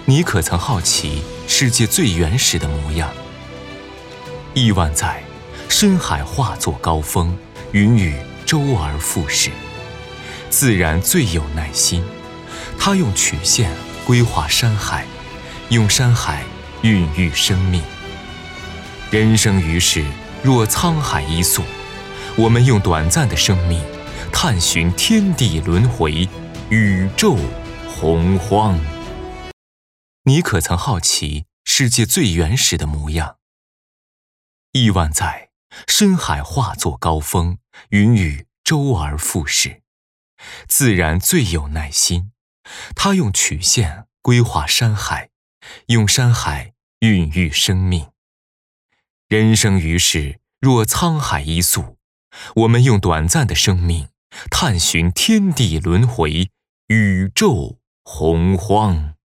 你可曾好奇世界最原始的模样？亿万载，深海化作高峰，云雨周而复始。自然最有耐心，它用曲线规划山海，用山海孕育生命。人生于世，若沧海一粟，我们用短暂的生命探寻天地轮回，宇宙洪荒。你可曾好奇世界最原始的模样？亿万载，深海化作高峰，云雨周而复始。自然最有耐心，它用曲线规划山海，用山海孕育生命。人生于世，若沧海一粟，我们用短暂的生命探寻天地轮回，宇宙洪荒。